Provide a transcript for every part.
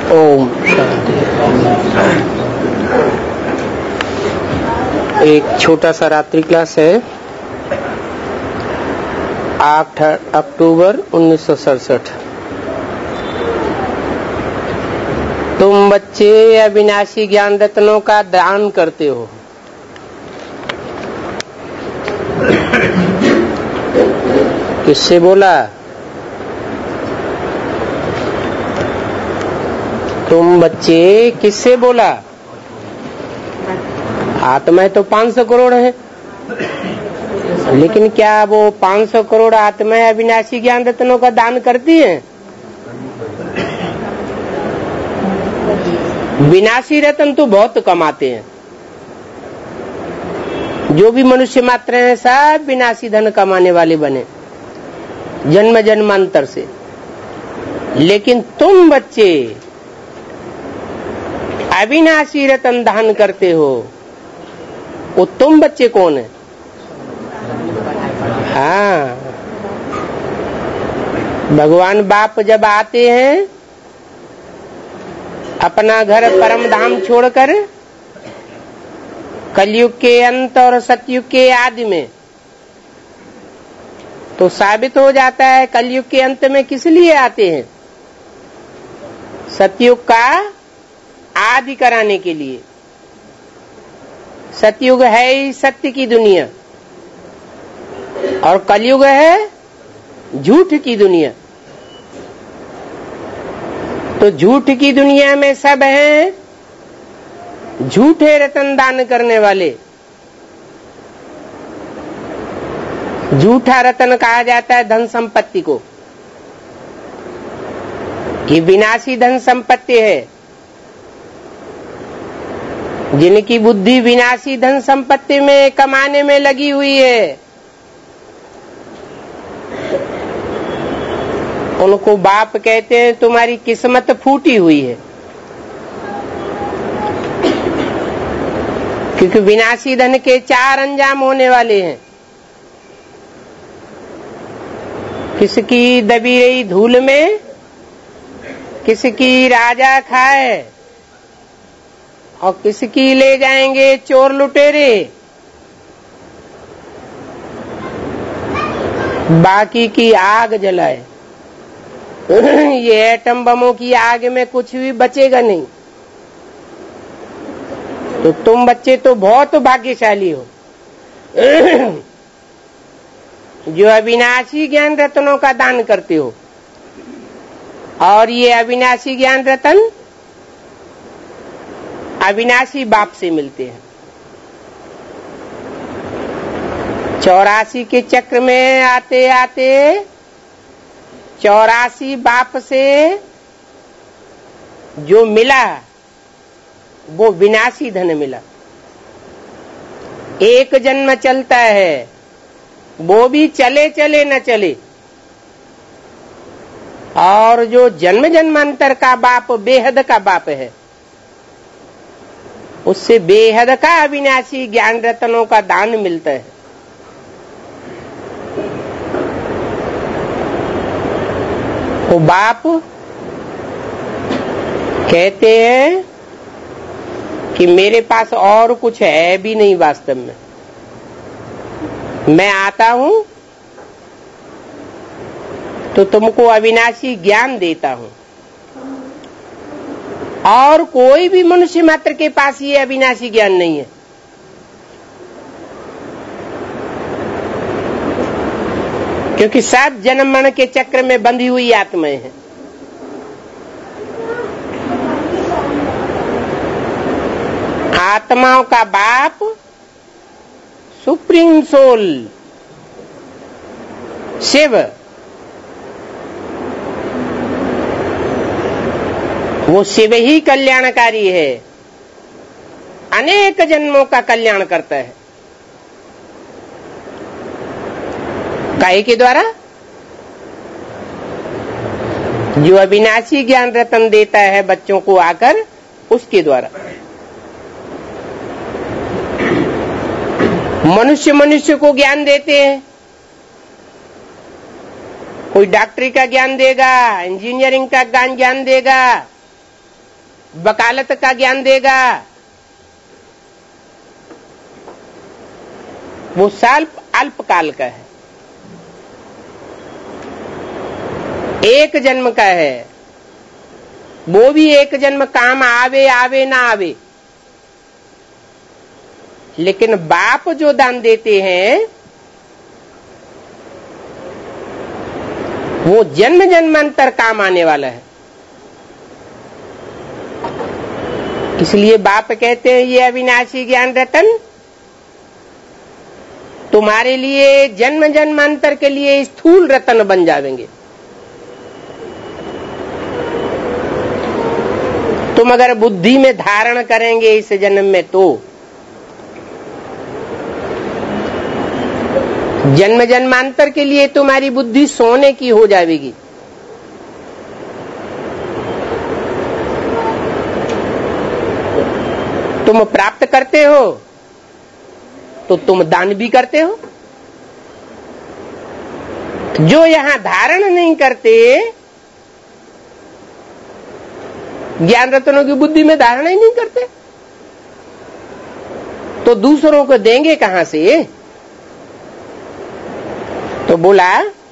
ओम शांति। एक छोटा सा रात्रि क्लास है। 8 अक्टूबर 1967। तुम बच्चे अविनाशी ज्ञान रत्नों का दान करते हो। किससे बोला? तुम बच्चे किससे बोला? आत्माएं तो 500 करोड़ है, लेकिन क्या वो 500 करोड़ आत्माएं अविनाशी ज्ञान रत्नों का दान करती हैं? विनाशी रत्न तो बहुत कमाते हैं। जो भी मनुष्य मात्र हैं सब विनाशी धन कमाने वाले बने जन्म जन्मांतर से। लेकिन तुम बच्चे अविनाशी रत्न दान करते हो। वो तुम बच्चे कौन है? हाँ, भगवान बाप जब आते हैं अपना घर परम धाम छोड़कर कलयुग के अंत और सतयुग के आदि में, तो साबित हो जाता है कलयुग के अंत में किस लिए आते हैं? सतयुग का आदि कराने के लिए। सतयुग है ही सत्य की दुनिया और कलयुग है झूठ की दुनिया। तो झूठ की दुनिया में सब हैं झूठे रतन दान करने वाले। झूठा रतन कहा जाता है धन संपत्ति को, कि विनाशी धन संपत्ति है। जिनकी बुद्धि विनाशी धन संपत्ति में कमाने में लगी हुई है, उनको बाप कहते हैं तुम्हारी किस्मत फूटी हुई है। क्योंकि विनाशी धन के 4 अंजाम होने वाले हैं। किसकी दबी रही धूल में, किसकी राजा खाए और किसकी ले जाएंगे चोर लुटेरे। बाकी की आग जलाए। ये एटम बमों की आग में कुछ भी बचेगा नहीं। तो तुम बच्चे तो बहुत भाग्यशाली हो जो अविनाशी ज्ञान रत्नों का दान करते हो। और ये अविनाशी ज्ञान रत्न अविनाशी बाप से मिलते हैं। 84 के चक्र में आते आते 84 बाप से जो मिला वो विनाशी धन मिला। एक जन्म चलता है, वो भी चले चले न चले। और जो जन्म जन्मांतर का बाप बेहद का बाप है, उससे बेहद का अविनाशी ज्ञान रत्नों का दान मिलता है। वो बाप कहते हैं कि मेरे पास और कुछ है भी नहीं वास्तव में। मैं आता हूं तो तुमको अविनाशी ज्ञान देता हूं। और कोई भी मनुष्य मात्र के पास ये अविनाशी ज्ञान नहीं है। क्योंकि सब जन्म मरण के चक्र में बंधी हुई आत्माएं हैं। आत्माओं का बाप सुप्रीम सोल शिव, वो शिव ही कल्याणकारी है। अनेक जन्मों का कल्याण करता है। काहे के द्वारा? जो अविनाशी ज्ञान रत्न देता है बच्चों को आकर, उसके द्वारा। मनुष्य मनुष्य को ज्ञान देते हैं। कोई डॉक्टरी का ज्ञान देगा, इंजीनियरिंग का ज्ञान देगा, वकालत का ज्ञान देगा, वो अल्पकाल का है, एक जन्म का है। वो भी एक जन्म काम आवे आवे ना आवे। लेकिन बाप जो दान देते हैं वो जन्म जन्मांतर काम आने वाला है। इसलिए बाप कहते हैं ये अविनाशी ज्ञान रतन तुम्हारे लिए जन्म जन्मांतर के लिए स्थूल रतन बन जाएंगे। तुम अगर बुद्धि में धारण करेंगे इस जन्म में तो जन्म जन्मांतर के लिए तुम्हारी बुद्धि सोने की हो जाएगी। तुम प्राप्त करते हो तो तुम दान भी करते हो। जो यहां धारण नहीं करते, ज्ञान रत्नों की बुद्धि में धारण ही नहीं करते, तो दूसरों को देंगे कहां से? तो बोला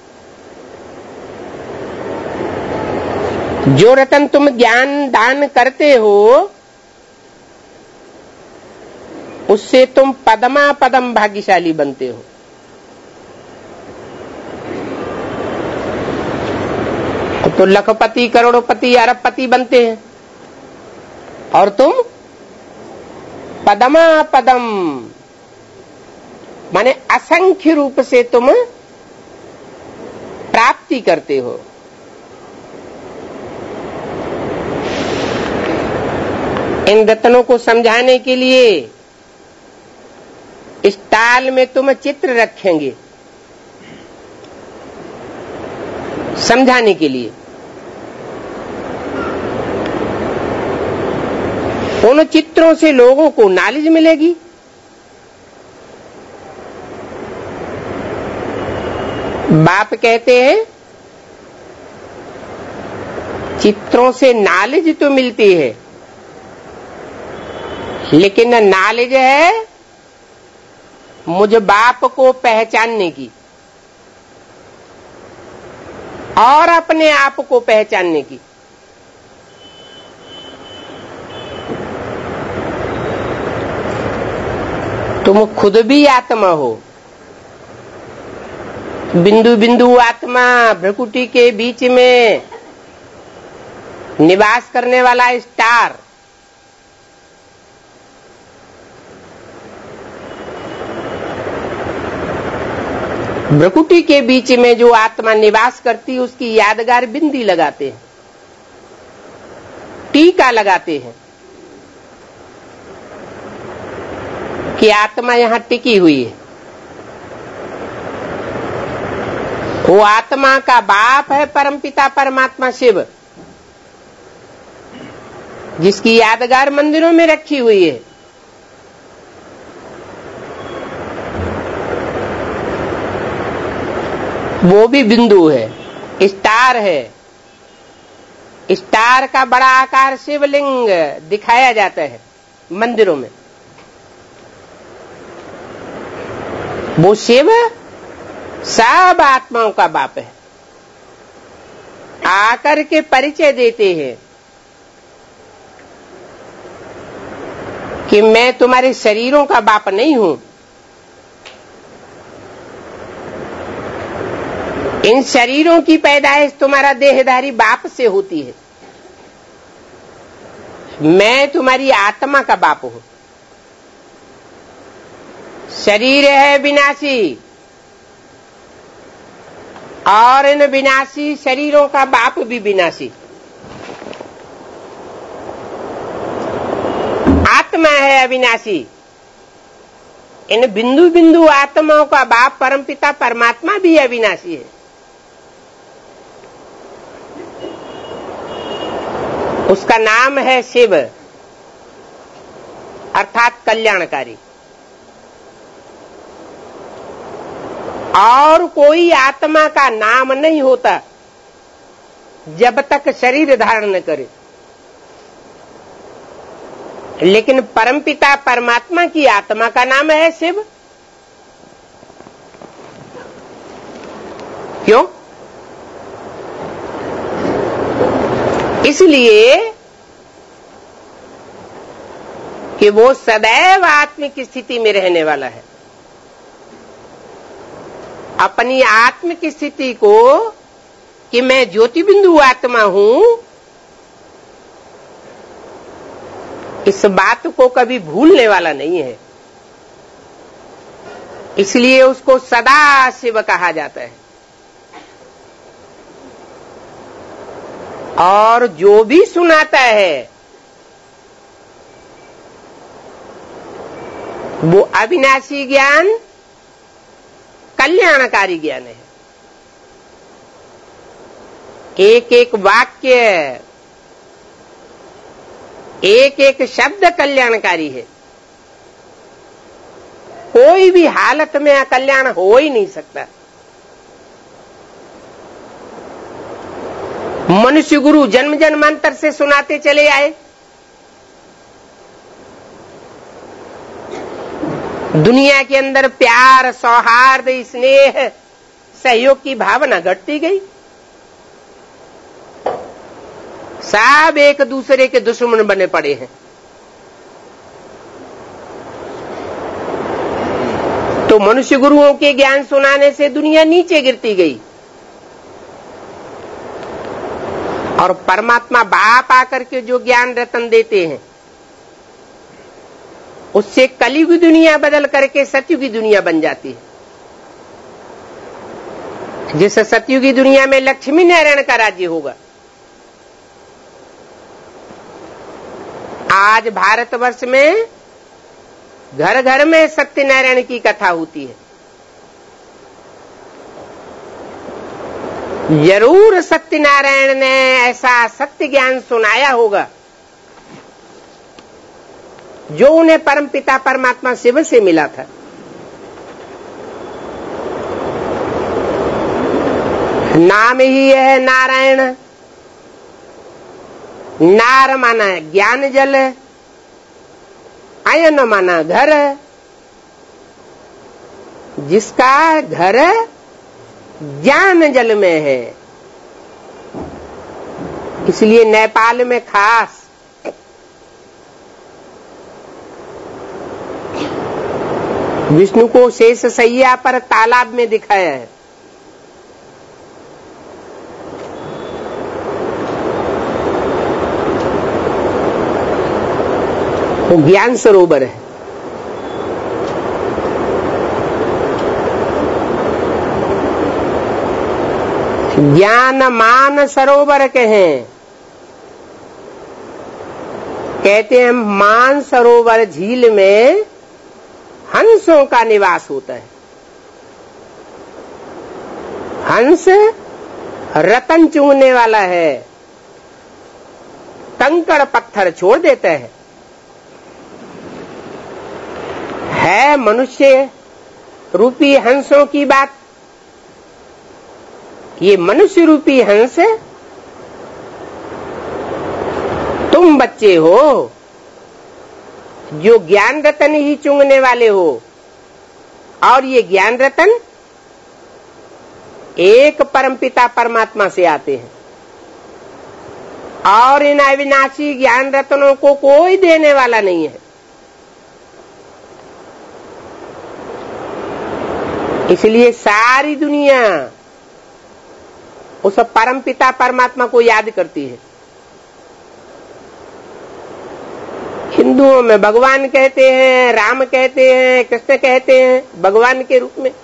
जो रतन तुम ज्ञान दान करते हो उससे तुम पदमा पदम भाग्यशाली बनते हो। तो लखपति करोड़पति अरबपति बनते हैं और तुम पदमा पदम माने असंख्य रूप से तुम प्राप्ति करते हो। इन रत्नों को समझाने के लिए इस ताल में तुम चित्र रखेंगे समझाने के लिए। उन चित्रों से लोगों को नॉलेज मिलेगी। बाप कहते हैं चित्रों से नॉलेज तो मिलती है, लेकिन नॉलेज है मुझ बाप को पहचानने की और अपने आप को पहचानने की। तुम खुद भी आत्मा हो, बिंदु बिंदु आत्मा, भ्रकुटी के बीच में निवास करने वाला स्टार। भ्रकुटी के बीच में जो आत्मा निवास करती उसकी यादगार बिंदी लगाते हैं, टीका लगाते हैं कि आत्मा यहां टिकी हुई है। वो आत्मा का बाप है परमपिता परमात्मा शिव, जिसकी यादगार मंदिरों में रखी हुई है। वो भी बिंदु है, स्टार है। स्टार का बड़ा आकार शिवलिंग दिखाया जाता है मंदिरों में। वो शिव सब आत्माओं का बाप है। आकर के परिचय देते हैं कि मैं तुम्हारे शरीरों का बाप नहीं हूं, इन शरीरों की पैदाइश तुम्हारा देहधारी बाप से होती है। मैं तुम्हारी आत्मा का बाप हूं। शरीर है विनाशी और इन विनाशी शरीरों का बाप भी विनाशी। आत्मा है अविनाशी, इन बिंदु बिंदु आत्माओं का बाप परमपिता परमात्मा भी अविनाशी है। उसका नाम है शिव अर्थात कल्याणकारी। और कोई आत्मा का नाम नहीं होता जब तक शरीर धारण न करे। लेकिन परमपिता परमात्मा की आत्मा का नाम है शिव। क्यों? इसलिए कि वो सदैव आत्मिक स्थिति में रहने वाला है। अपनी आत्मिक स्थिति को कि मैं ज्योति बिंदु आत्मा हूं, इस बात को कभी भूलने वाला नहीं है। इसलिए उसको सदा शिव कहा जाता है। और जो भी सुनाता है वो अविनाशी ज्ञान कल्याणकारी ज्ञान है। एक एक वाक्य, एक एक शब्द कल्याणकारी है। कोई भी हालत में अकल्याण हो ही नहीं सकता। मनुष्य गुरु जन्म जन्मांतर से सुनाते चले आए। दुनिया के अंदर प्यार, सौहार्द, स्नेह, सहयोग की भावना घटती गई। सब एक दूसरे के दुश्मन बने पड़े हैं। तो मनुष्य गुरुओं के ज्ञान सुनाने से दुनिया नीचे गिरती गई और परमात्मा बाप आकर के जो ज्ञान रतन देते हैं उससे कलयुगी दुनिया बदल करके सतयुगी दुनिया बन जाती है। जिस सतयुगी दुनिया में लक्ष्मी नारायण का राज्य होगा। आज भारतवर्ष में घर घर में सत्यनारायण की कथा होती है। जरूर सत्यनारायण ने ऐसा सत्य ज्ञान सुनाया होगा जो उन्हें परमपिता परमात्मा शिव से मिला था। नाम ही है नारायण। नार माना ज्ञान जल, आयन माना घर। जिसका घर ज्ञान जल में है, इसलिए नेपाल में खास विष्णु को शेष सैया पर तालाब में दिखाया है। वो ज्ञान सरोवर है। ज्ञान मान सरोवर कहें। कहते हैं मान सरोवर झील में हंसों का निवास होता है। हंस रतन चूमने वाला है, कंकड़ पत्थर छोड़ देता है मनुष्य रूपी हंसों की बात। ये मनुष्य रूपी हंस तुम बच्चे हो जो ज्ञान रतन ही चूंगने वाले हो। और ये ज्ञान रतन एक परमपिता परमात्मा से आते हैं और इन अविनाशी ज्ञान रत्नों को कोई देने वाला नहीं है। इसलिए सारी दुनिया उस परमपिता परमात्मा को याद करती है। हिंदुओं में भगवान कहते हैं, राम कहते हैं, कृष्ण कहते हैं भगवान के रूप में।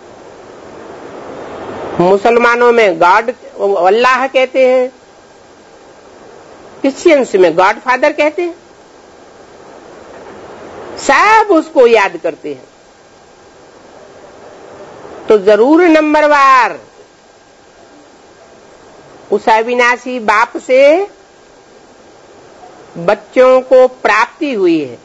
मुसलमानों में गॉड अल्लाह कहते हैं, क्रिश्चियंस में गॉड फादर कहते हैं। सब उसको याद करते हैं। तो जरूर नंबरवार उस अविनाशी बाप से बच्चों को प्राप्ति हुई है।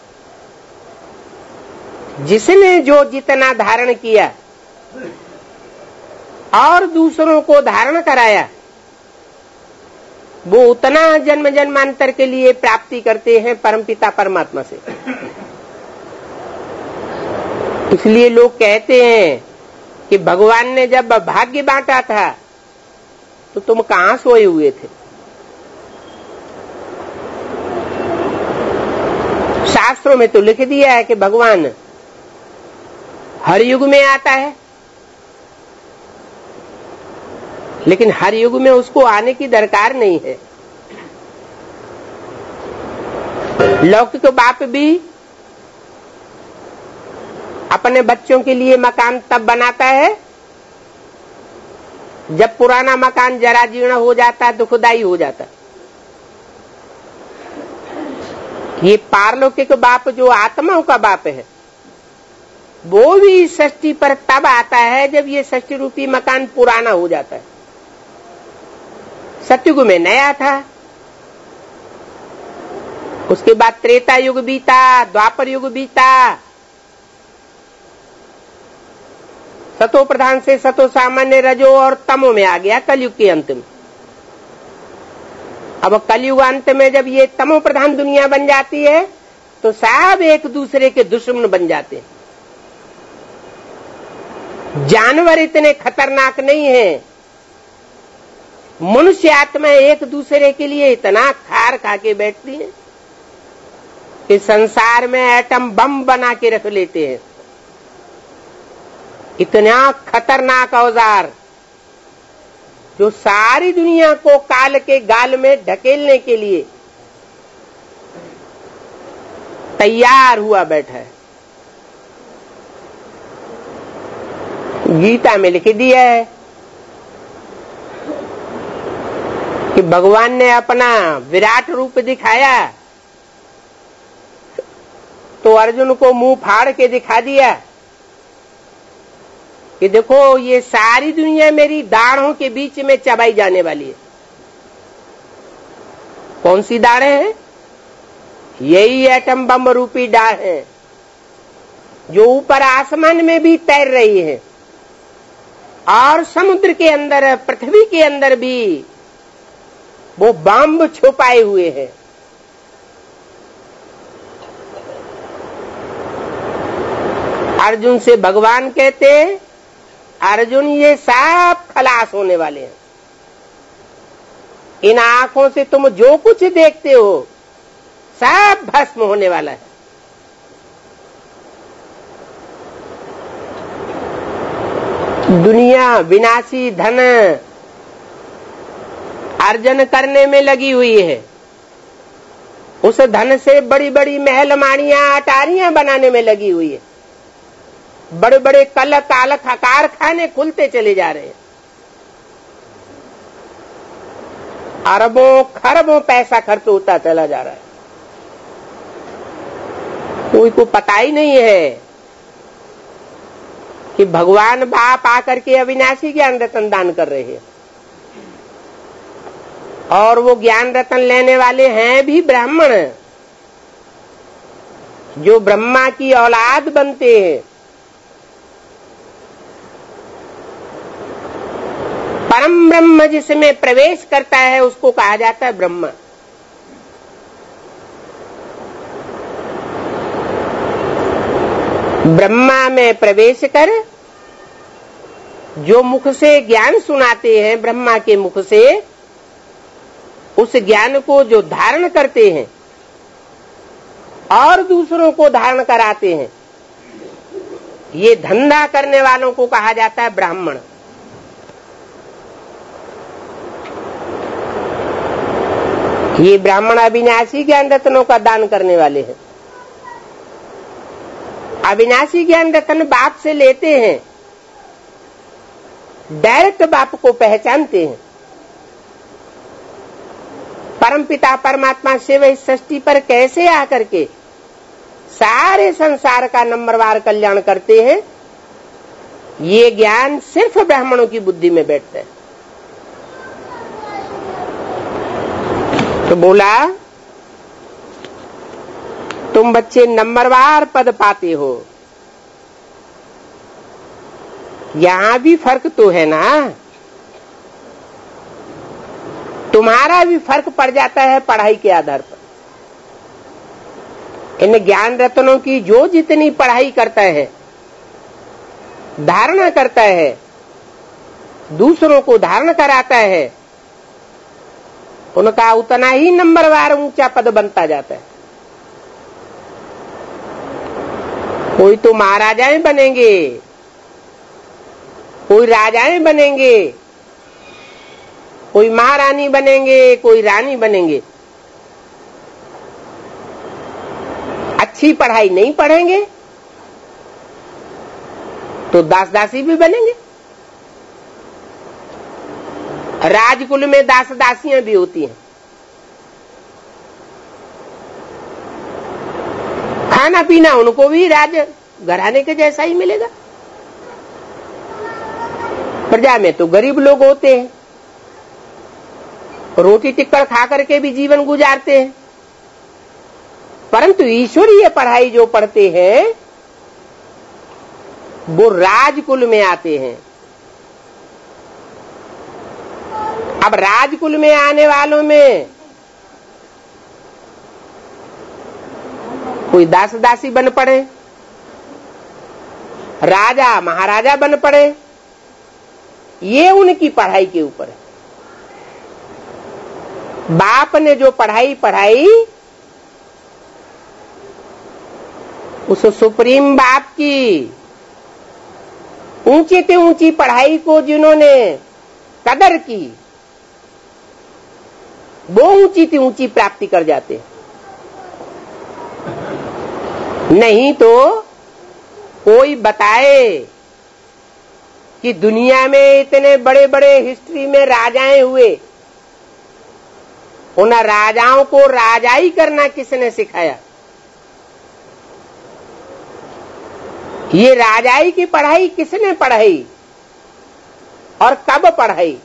जिसने जो जितना धारण किया और दूसरों को धारण कराया, वो उतना जन्म जन्मांतर के लिए प्राप्ति करते हैं परमपिता परमात्मा से। इसलिए लोग कहते हैं कि भगवान ने जब भाग्य बांटा था तो तुम कहां सोए हुए थे। शास्त्रों में तो लिख दिया है कि भगवान हर युग में आता है, लेकिन हर युग में उसको आने की दरकार नहीं है। लौकिक बाप भी अपने बच्चों के लिए मकान तब बनाता है जब पुराना मकान जरा जीर्ण हो जाता है, दुखदाई हो जाता है। ये पारलौकिक बाप जो आत्माओं का बाप है, वो भी षष्ठी पर तब आता है जब ये षष्ठी रूपी मकान पुराना हो जाता है। सतयुग में नया था, उसके बाद त्रेता युग बीता, द्वापर युग बीता, सतो प्रधान से सतो सामान्य, रजो और तमो में आ गया कलयुग के अंत में। अब कलयुग अंत में जब ये तमो प्रधान दुनिया बन जाती है तो सब एक दूसरे के दुश्मन बन जाते हैं। जानवर इतने खतरनाक नहीं है, मनुष्य आत्मा एक दूसरे के लिए इतना खार खा के बैठती है कि संसार में एटम बम बना के रख लेते हैं। इतना खतरनाक औजार जो सारी दुनिया को काल के गाल में ढकेलने के लिए तैयार हुआ बैठा है। गीता में लिख दिया है कि भगवान ने अपना विराट रूप दिखाया तो अर्जुन को मुंह फाड़ के दिखा दिया कि देखो ये सारी दुनिया मेरी दाढ़ों के बीच में चबाई जाने वाली है। कौन सी दाढ़ें हैं? यही एटम बम रूपी डाढ़ है जो ऊपर आसमान में भी तैर रही है और समुद्र के अंदर, पृथ्वी के अंदर भी वो बम छुपाए हुए हैं। अर्जुन से भगवान कहते, अर्जुन ये सब खलास होने वाले हैं। इन आंखों से तुम जो कुछ देखते हो सब भस्म होने वाला है। दुनिया विनाशी धन अर्जन करने में लगी हुई है। उस धन से बड़ी बड़ी महल माड़ियां अटारियां बनाने में लगी हुई है। बड़े बड़े कल काल कारखाने खुलते चले जा रहे हैं। अरबों खरबों पैसा खर्च होता चला जा रहा है। कोई को पता ही नहीं है कि भगवान बाप आकर के अविनाशी ज्ञान रतन दान कर रहे हैं और वो ज्ञान रतन लेने वाले हैं भी ब्राह्मण, जो ब्रह्मा की औलाद बनते हैं। परम ब्रह्म जिसमें प्रवेश करता है उसको कहा जाता है ब्रह्मा। ब्रह्मा में प्रवेश कर जो मुख से ज्ञान सुनाते हैं, ब्रह्मा के मुख से उस ज्ञान को जो धारण करते हैं और दूसरों को धारण कराते हैं, ये धंधा करने वालों को कहा जाता है ब्राह्मण। ये ब्राह्मण अविनाशी ज्ञान रत्नों का दान करने वाले हैं। अविनाशी ज्ञान रत्न बाप से लेते हैं, डायरेक्ट बाप को पहचानते हैं। परमपिता परमात्मा शिव इस सृष्टि पर कैसे आकर के सारे संसार का नंबरवार कल्याण करते हैं, ये ज्ञान सिर्फ ब्राह्मणों की बुद्धि में बैठता है। तो बोला तुम बच्चे नंबरवार पद पाते हो, यहां भी फर्क तो है ना। तुम्हारा भी फर्क पड़ जाता है पढ़ाई के आधार पर। इन ज्ञान रत्नों की जो जितनी पढ़ाई करता है, धारणा करता है, दूसरों को धारण कराता है, उनका उतना ही नंबरवार ऊंचा पद बनता जाता है। कोई तो महाराजाएं बनेंगे, कोई राजाएं बनेंगे, कोई महारानी बनेंगे, कोई रानी बनेंगे। अच्छी पढ़ाई नहीं पढ़ेंगे तो दास दासी भी बनेंगे। राजकुल में दास दासियां भी होती हैं। खाना पीना उनको भी राज घराने के जैसा ही मिलेगा। प्रजा में तो गरीब लोग होते हैं, रोटी टिक्कर खा करके भी जीवन गुजारते हैं, परंतु ईश्वरीय पढ़ाई जो पढ़ते हैं वो राजकुल में आते हैं। अब राजकुल में आने वालों में कोई दास दासी बन पड़े, राजा महाराजा बन पड़े, ये उनकी पढ़ाई के ऊपर है। बाप ने जो पढ़ाई पढ़ाई उस सुप्रीम बाप की ऊंची से ऊंची पढ़ाई को जिन्होंने कदर की, वो ऊंची से ऊंची प्राप्ति कर जाते। नहीं तो कोई बताए कि दुनिया में इतने बड़े बड़े हिस्ट्री में राजाएं हुए, उन राजाओं को राजाई करना किसने सिखाया? ये राजाई की पढ़ाई किसने पढ़ाई और कब पढ़ाई?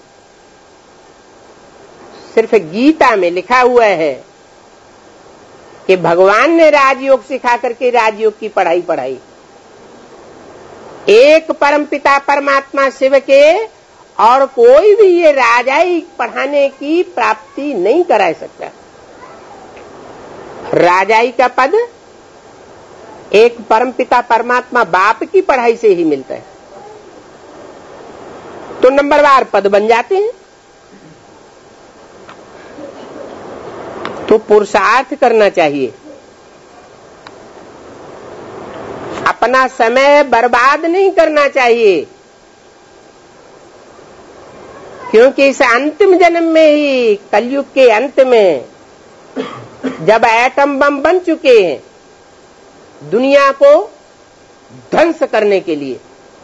सिर्फ गीता में लिखा हुआ है कि भगवान ने राजयोग सिखा करके राजयोग की पढ़ाई पढ़ाई। एक परमपिता परमात्मा शिव के और कोई भी ये राजाई पढ़ाने की प्राप्ति नहीं करा सकता। राजाई का पद एक परमपिता परमात्मा बाप की पढ़ाई से ही मिलता है, तो नंबरवार पद बन जाते हैं। तो पुरुषार्थ करना चाहिए, अपना समय बर्बाद नहीं करना चाहिए, क्योंकि इस अंतिम जन्म में ही, कलयुग के अंत में, जब एटम बम बन चुके हैं दुनिया को ध्वंस करने के लिए,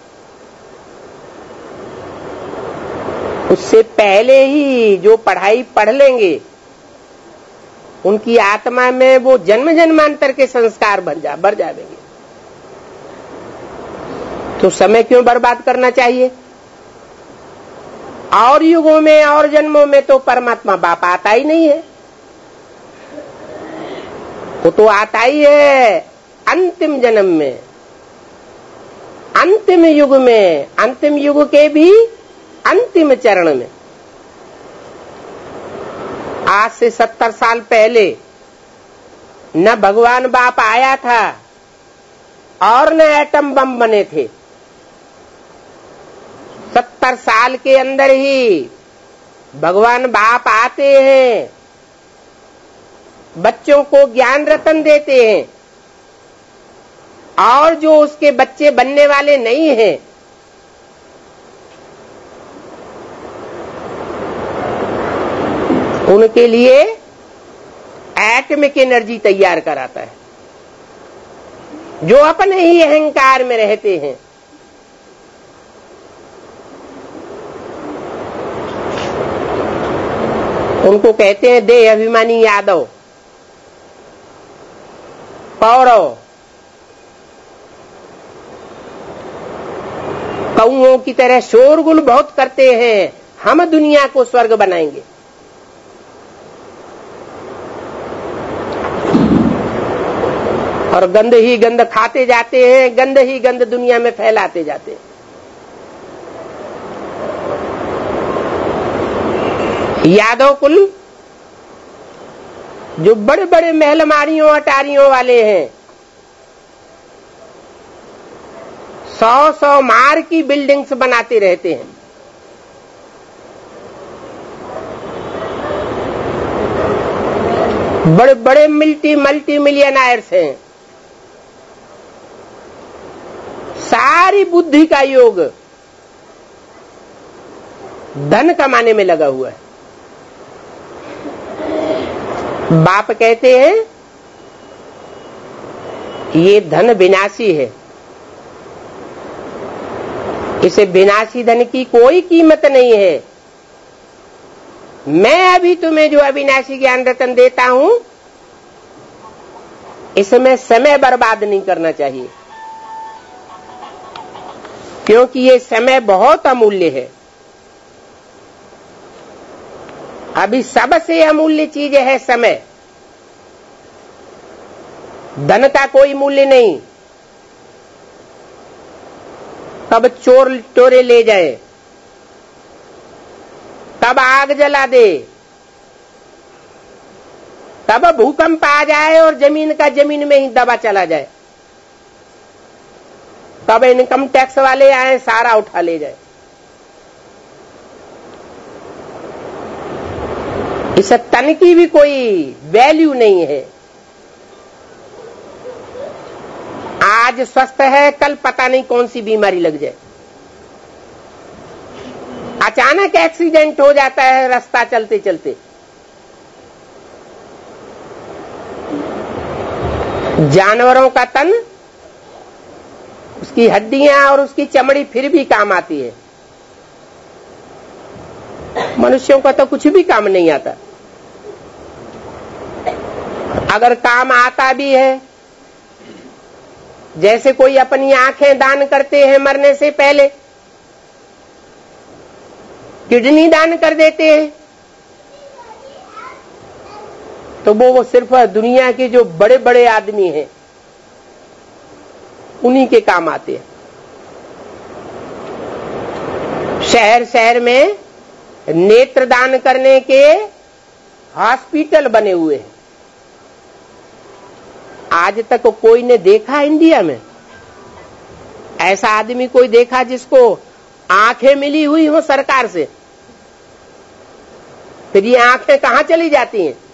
उससे पहले ही जो पढ़ाई पढ़ लेंगे उनकी आत्मा में वो जन्म जन्मांतर के संस्कार भर जाएंगे। तो समय क्यों बर्बाद करना चाहिए? और युगों में और जन्मों में तो परमात्मा बाप आता ही नहीं है, वो तो आता ही है अंतिम जन्म में, अंतिम युग में, अंतिम युग के भी अंतिम चरण में। आज से 70 साल पहले न भगवान बाप आया था और न एटम बम बने थे। 70 साल के अंदर ही भगवान बाप आते हैं, बच्चों को ज्ञान रतन देते हैं, और जो उसके बच्चे बनने वाले नहीं हैं उनके लिए एटमिक एनर्जी तैयार कराता है। जो अपने ही अहंकार में रहते हैं, उनको कहते हैं देह अभिमानी यादव, कौरव। कौओं की तरह शोरगुल बहुत करते हैं, हम दुनिया को स्वर्ग बनाएंगे। और गंद ही गंद खाते जाते हैं, गंद ही गंद दुनिया में फैलाते जाते हैं। यादव कुल जो बड़े बड़े महलमारियों अटारियों वाले हैं, 100 मार की बिल्डिंग्स बनाते रहते हैं। बड़े बड़े मल्टी मिलियनायर्स हैं। सारी बुद्धि का योग धन कमाने में लगा हुआ है। बाप कहते हैं ये धन विनाशी है, इसे विनाशी धन की कोई कीमत नहीं है। मैं अभी तुम्हें जो अविनाशी ज्ञान रतन देता हूं, इसमें समय बर्बाद नहीं करना चाहिए, क्योंकि ये समय बहुत अमूल्य है। अभी सबसे अमूल्य चीज है समय। धन का कोई मूल्य नहीं। कब चोर टोरे ले जाए, कब आग जला दे, कब भूकंप आ जाए और जमीन का जमीन में ही दबा चला जाए, कब इनकम टैक्स वाले आए सारा उठा ले जाए। इस तन की भी कोई वैल्यू नहीं है। आज स्वस्थ है, कल पता नहीं कौन सी बीमारी लग जाए। अचानक एक्सीडेंट हो जाता है रास्ता चलते चलते। जानवरों का तन, उसकी हड्डियां और उसकी चमड़ी फिर भी काम आती है। मनुष्यों का तो कुछ भी काम नहीं आता। अगर काम आता भी है, जैसे कोई अपनी आंखें दान करते हैं मरने से पहले, किडनी दान कर देते हैं, तो वो सिर्फ दुनिया के जो बड़े बड़े आदमी हैं उन्हीं के काम आते हैं। शहर शहर में नेत्र दान करने के हॉस्पिटल बने हुए हैं। आज तक कोई ने देखा इंडिया में ऐसा आदमी कोई देखा जिसको आंखें मिली हुई हो सरकार से? फिर ये आंखें कहां चली जाती हैं?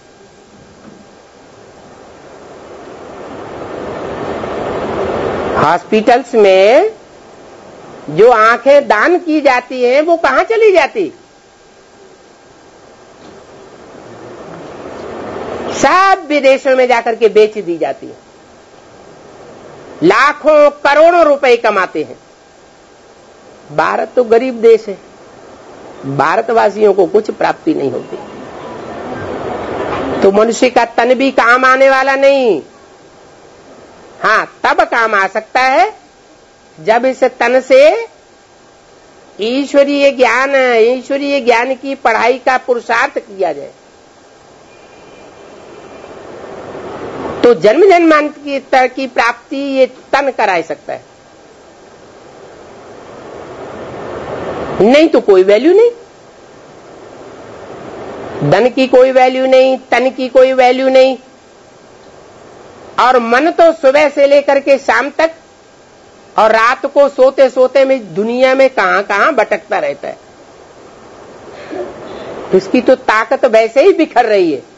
हॉस्पिटल्स में जो आंखें दान की जाती हैं वो कहां चली जाती? सब विदेशों में जाकर के बेच दी जाती है। लाखों करोड़ों रुपए कमाते हैं। भारत तो गरीब देश है, भारतवासियों को कुछ प्राप्ति नहीं होती। तो मनुष्य का तन भी काम आने वाला नहीं। हाँ, तब काम आ सकता है जब इस तन से ईश्वरीय ज्ञान की पढ़ाई का पुरुषार्थ किया जाए। तो जन्म जन्मांतर की प्राप्ति ये तन करा सकता है, नहीं तो कोई वैल्यू नहीं। धन की कोई वैल्यू नहीं, तन की कोई वैल्यू नहीं। और मन तो सुबह से लेकर के शाम तक और रात को सोते सोते में दुनिया में कहां कहां भटकता रहता है। उसकी तो ताकत वैसे ही बिखर रही है।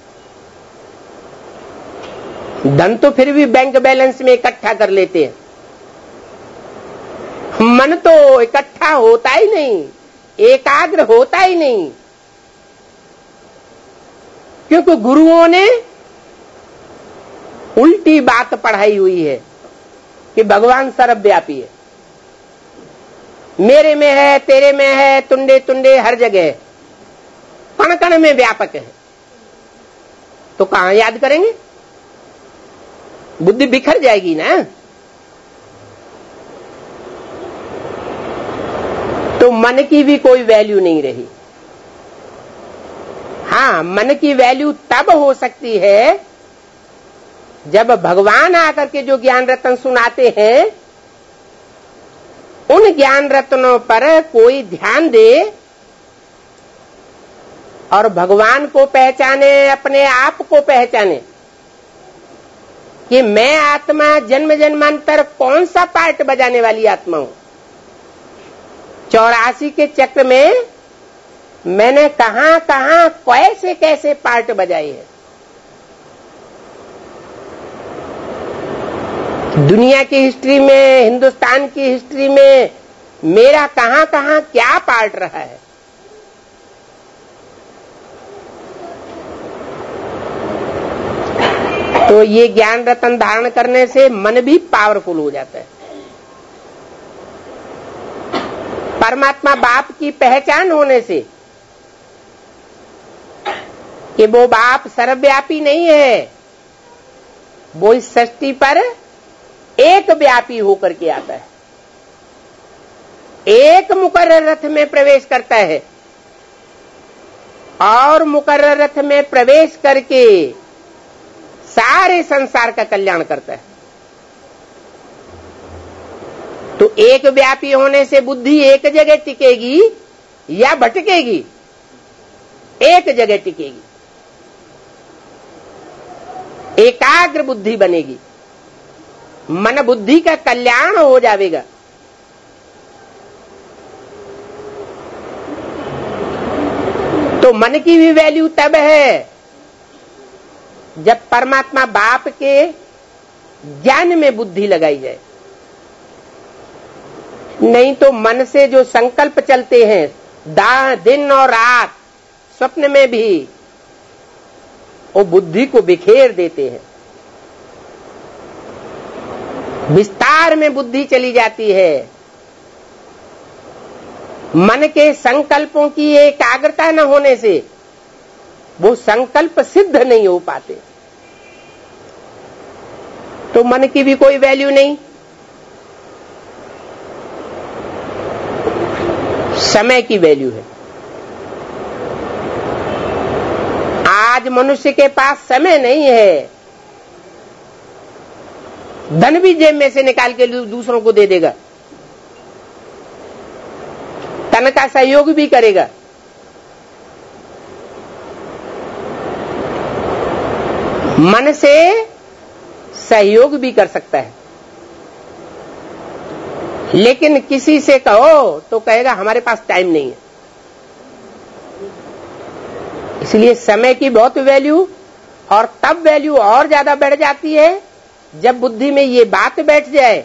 धन तो फिर भी बैंक बैलेंस में इकट्ठा कर लेते हैं, मन तो इकट्ठा होता ही नहीं, एकाग्र होता ही नहीं, क्योंकि गुरुओं ने उल्टी बात पढ़ाई हुई है कि भगवान सर्वव्यापी है, मेरे में है, तेरे में है, तुंडे तुंडे हर जगह, कण कण में व्यापक है। तो कहां याद करेंगे? बुद्धि बिखर जाएगी ना। तो मन की भी कोई वैल्यू नहीं रही। हाँ, मन की वैल्यू तब हो सकती है जब भगवान आकर के जो ज्ञान रत्न सुनाते हैं उन ज्ञान रत्नों पर कोई ध्यान दे और भगवान को पहचाने, अपने आप को पहचाने कि मैं आत्मा जन्म जन्मांतर कौन सा पार्ट बजाने वाली आत्मा हूं। 84 के चक्र में मैंने कहां कहां कैसे कैसे पार्ट बजाए हैं। दुनिया की हिस्ट्री में, हिंदुस्तान की हिस्ट्री में मेरा कहां कहां क्या पार्ट रहा है। तो ये ज्ञान रतन धारण करने से मन भी पावरफुल हो जाता है। परमात्मा बाप की पहचान होने से कि वो बाप सर्वव्यापी नहीं है, वो इस सृष्टि पर एक व्यापी होकर के आता है, एक मुकर्रर रथ में प्रवेश करता है और मुकर्रर रथ में प्रवेश करके सारे संसार का कल्याण करता है। तो एक व्यापी होने से बुद्धि एक जगह टिकेगी या भटकेगी? एक जगह टिकेगी, एकाग्र बुद्धि बनेगी, मन बुद्धि का कल्याण हो जाएगा। तो मन की भी वैल्यू तब है जब परमात्मा बाप के ज्ञान में बुद्धि लगाई जाए। नहीं तो मन से जो संकल्प चलते हैं दिन और रात, स्वप्न में भी, वो बुद्धि को बिखेर देते हैं। विस्तार में बुद्धि चली जाती है। मन के संकल्पों की एकाग्रता न होने से वो संकल्प सिद्ध नहीं हो पाते। तो मन की भी कोई वैल्यू नहीं। समय की वैल्यू है। आज मनुष्य के पास समय नहीं है। धन भी जेब में से निकाल के दूसरों को दे देगा, तन का सहयोग भी करेगा, मन से सहयोग भी कर सकता है। लेकिन किसी से कहो तो कहेगा हमारे पास टाइम नहीं है। इसलिए समय की बहुत वैल्यू, और तब वैल्यू और ज्यादा बढ़ जाती है जब बुद्धि में ये बात बैठ जाए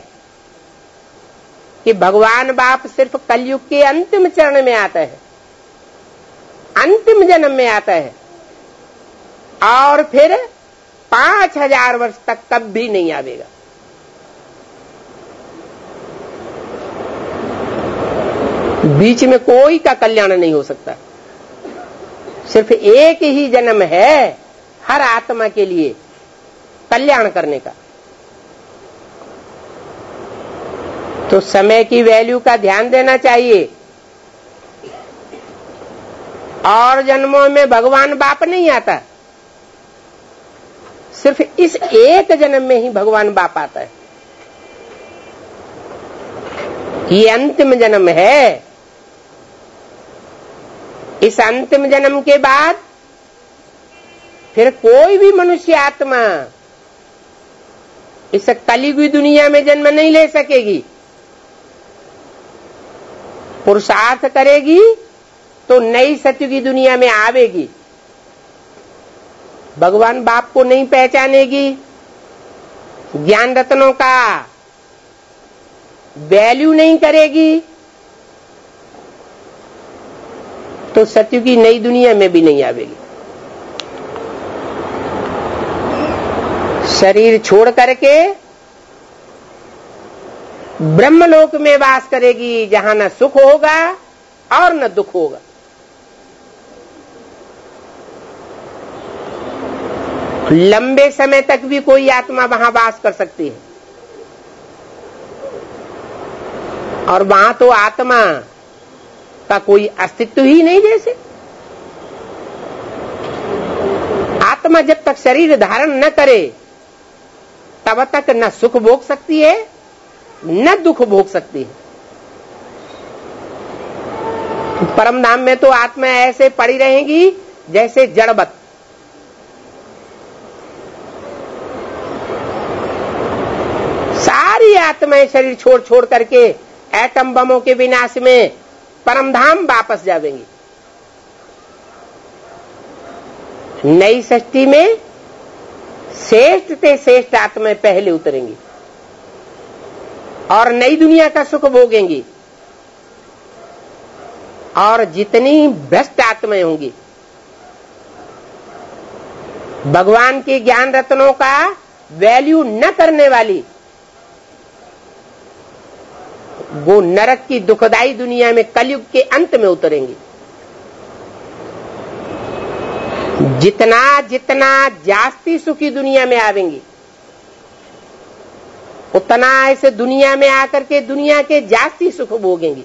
कि भगवान बाप सिर्फ कलयुग के अंतिम चरण में आता है, अंतिम जन्म में आता है, और फिर 5000 वर्ष तक कभी नहीं आवेगा। बीच में कोई का कल्याण नहीं हो सकता। सिर्फ एक ही जन्म है हर आत्मा के लिए कल्याण करने का। तो समय की वैल्यू का ध्यान देना चाहिए। और जन्मों में भगवान बाप नहीं आता, सिर्फ इस एक जन्म में ही भगवान बाप आता है। ये अंतिम जन्म है। इस अंतिम जन्म के बाद फिर कोई भी मनुष्य आत्मा इस कलियुगी दुनिया में जन्म नहीं ले सकेगी। पुरुषार्थ करेगी तो नई सतयुगी दुनिया में आवेगी। भगवान बाप को नहीं पहचानेगी, ज्ञान रत्नों का वैल्यू नहीं करेगी, तो सतयुगी नई दुनिया में भी नहीं आवेगी। शरीर छोड़ करके ब्रह्मलोक में वास करेगी, जहां न सुख होगा और न दुख होगा। लंबे समय तक भी कोई आत्मा वहां वास कर सकती है, और वहां तो आत्मा का कोई अस्तित्व ही नहीं। जैसे आत्मा जब तक शरीर धारण न करे तब तक न सुख भोग सकती है न दुख भोग सकती है। परम धाम में तो आत्मा ऐसे पड़ी रहेगी जैसे जड़वत। सारी आत्माएं शरीर छोड़ छोड़ करके एटम बमों के विनाश में परमधाम वापस जाएंगी। नई सृष्टि में श्रेष्ठ से श्रेष्ठ आत्माएं पहले उतरेंगी और नई दुनिया का सुख भोगेंगी। और जितनी भ्रष्ट आत्माएं होंगी, भगवान के ज्ञान रत्नों का वैल्यू न करने वाली, वो नरक की दुखदाई दुनिया में कलयुग के अंत में उतरेंगी। जितना जितना जास्ती सुखी दुनिया में आवेंगी, उतना ऐसे दुनिया में आकर के दुनिया के जास्ती सुख भोगेंगी।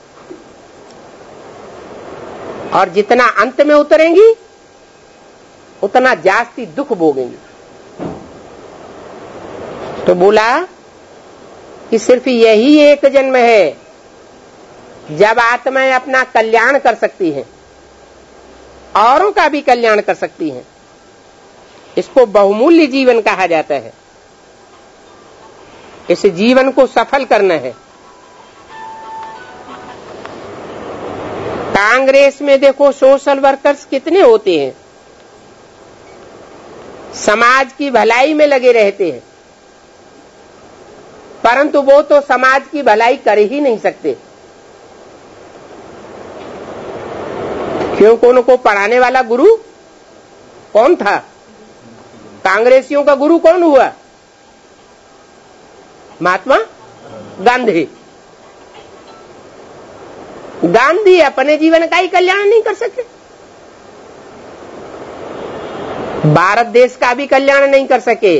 और जितना अंत में उतरेंगी, उतना जास्ती दुख भोगेंगी। तो बोला कि सिर्फ यही एक जन्म है जब आत्माएं अपना कल्याण कर सकती हैं, औरों का भी कल्याण कर सकती हैं। इसको बहुमूल्य जीवन कहा जाता है। इस जीवन को सफल करना है। कांग्रेस में देखो सोशल वर्कर्स कितने होते हैं, समाज की भलाई में लगे रहते हैं, परंतु वो तो समाज की भलाई कर ही नहीं सकते। क्योंकि उनको पढ़ाने वाला गुरु कौन था? कांग्रेसियों का गुरु कौन हुआ? महात्मा गांधी। गांधी अपने जीवन का ही कल्याण नहीं कर सके, भारत देश का भी कल्याण नहीं कर सके।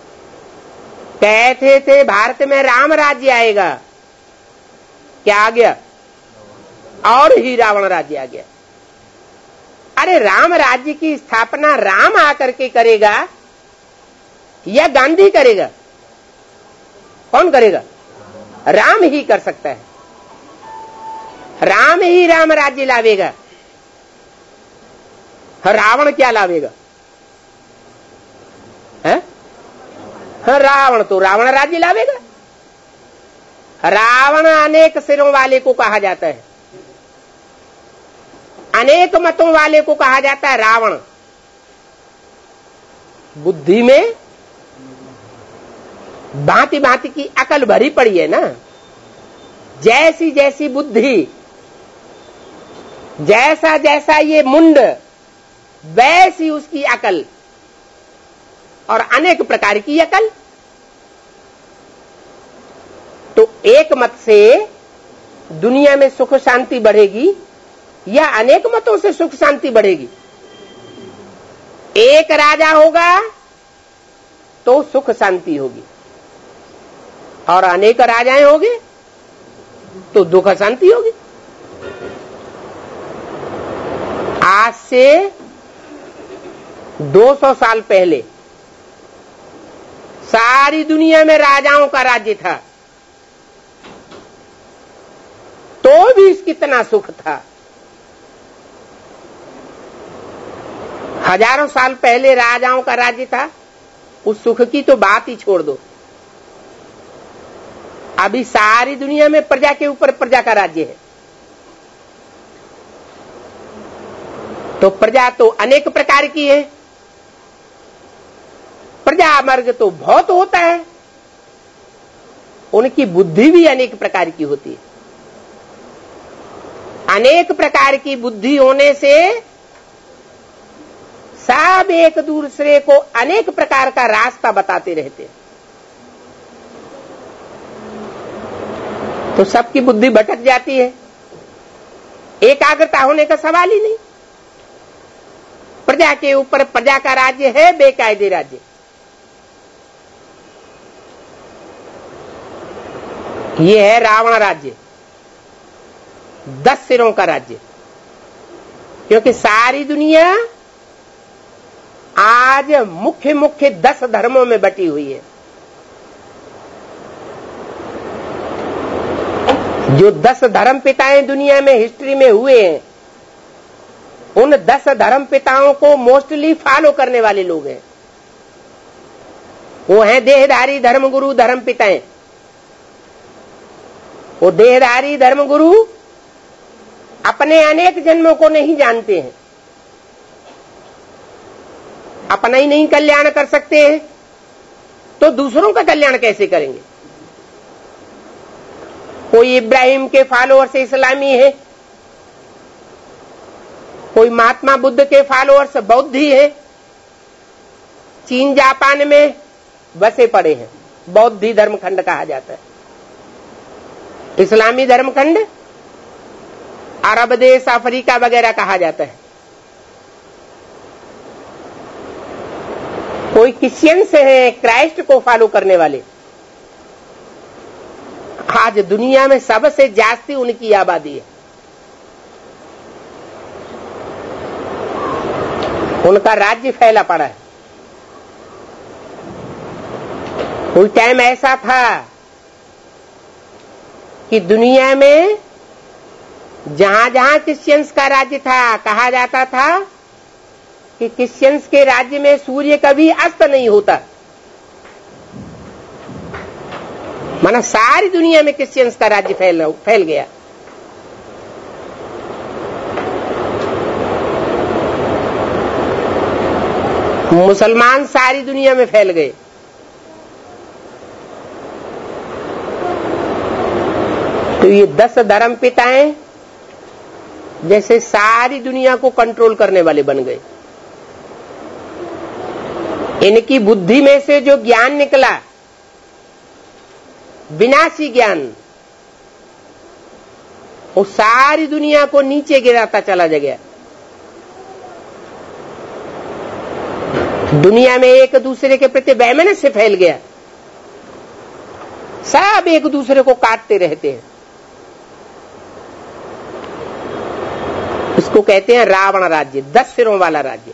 कहते थे भारत में राम राज्य आएगा, क्या आ गया? और ही रावण राज्य आ गया। अरे राम राज्य की स्थापना राम आकर के करेगा या गांधी करेगा? कौन करेगा? राम ही कर सकता है। राम ही राम राज्य लावेगा, रावण क्या लावेगा? है? रावण तो रावण राज्य लावेगा। रावण अनेक सिरों वाले को कहा जाता है, अनेक मतों वाले को कहा जाता है रावण। बुद्धि में भांति भांति की अकल भरी पड़ी है ना। जैसी जैसी बुद्धि, जैसा जैसा ये मुंड, वैसी उसकी अकल, और अनेक प्रकार की अकल। तो एक मत से दुनिया में सुख शांति बढ़ेगी या अनेक मतों से सुख शांति बढ़ेगी? एक राजा होगा तो सुख शांति होगी, और अनेक राजाएं होंगे तो दुख शांति होगी। आज से 200 साल पहले सारी दुनिया में राजाओं का राज्य था, तो भी कितना सुख था। हजारों साल पहले राजाओं का राज्य था, उस सुख की तो बात ही छोड़ दो। अभी सारी दुनिया में प्रजा के ऊपर प्रजा का राज्य है। तो प्रजा तो अनेक प्रकार की है, प्रजा वर्ग तो बहुत होता है, उनकी बुद्धि भी अनेक प्रकार की होती है। अनेक प्रकार की बुद्धि होने से सब एक दूसरे को अनेक प्रकार का रास्ता बताते रहते हैं, तो सबकी बुद्धि भटक जाती है। एकाग्रता होने का सवाल ही नहीं। प्रजा के ऊपर प्रजा का राज्य है, बेकायदे राज्य। ये है रावण राज्य, 10 सिरों का राज्य। क्योंकि सारी दुनिया आज मुख्य मुख्य 10 धर्मों में बटी हुई है। जो 10 धर्म पिताएं दुनिया में हिस्ट्री में हुए हैं, उन 10 धर्म पिताओं को मोस्टली फॉलो करने वाले लोग हैं। वो हैं देहधारी धर्मगुरु धर्म पिताएं। वो देहधारी धर्मगुरु अपने अनेक जन्मों को नहीं जानते हैं, अपना ही नहीं कल्याण कर सकते हैं तो दूसरों का कल्याण कैसे करेंगे। कोई इब्राहिम के फॉलोअर्स इस्लामी है, कोई महात्मा बुद्ध के फॉलोअर्स बौद्धी है। चीन जापान में बसे पड़े हैं, बौद्धी धर्मखंड कहा जाता है। इस्लामी धर्मखंड अरब देश, अफ्रीका वगैरह कहा जाता है। कोई क्रिश्चियंस हैं, क्राइस्ट को फॉलो करने वाले। आज दुनिया में सबसे जास्ती उनकी आबादी है। उनका राज्य फैला पड़ा है। कोई टाइम ऐसा था कि दुनिया में जहां जहां क्रिश्चियंस का राज्य था, कहा जाता था कि क्रिश्चियंस के राज्य में सूर्य कभी अस्त नहीं होता। माना सारी दुनिया में क्रिश्चियंस का राज्य फैल गया। मुसलमान सारी दुनिया में फैल गए। तो ये 10 धर्म पिताएं जैसे सारी दुनिया को कंट्रोल करने वाले बन गए। इनकी बुद्धि में से जो ज्ञान निकला, विनाशी ज्ञान, वो सारी दुनिया को नीचे गिराता चला गया। दुनिया में एक दूसरे के प्रति वैमनस्य फैल गया। सब एक दूसरे को काटते रहते हैं। इसको कहते हैं रावण राज्य, 10 सिरों वाला राज्य।